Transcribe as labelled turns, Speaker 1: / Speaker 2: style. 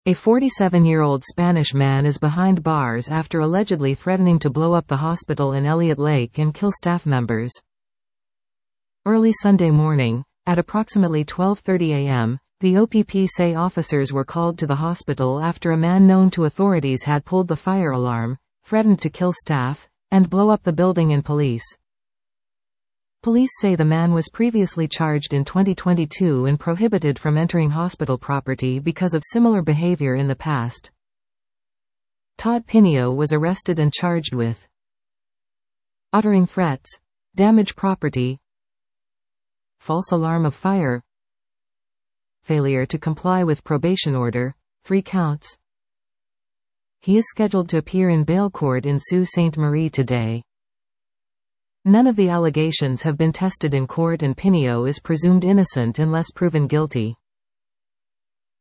Speaker 1: A 47-year-old Spanish man is behind bars after allegedly threatening to blow up the hospital in Elliott Lake and kill staff members. Early Sunday morning, at approximately 12:30 a.m., the OPP say officers were called to the hospital after a man known to authorities had pulled the fire alarm, threatened to kill staff, and blow up the building and police. Police say the man was previously charged in 2022 and prohibited from entering hospital property because of similar behavior in the past. Todd Pinio was arrested and charged with uttering threats, damage property, false alarm of fire, failure to comply with probation order, 3 counts. He is scheduled to appear in bail court in Sault Ste. Marie today. None of the allegations have been tested in court and Pinio is presumed innocent unless proven guilty.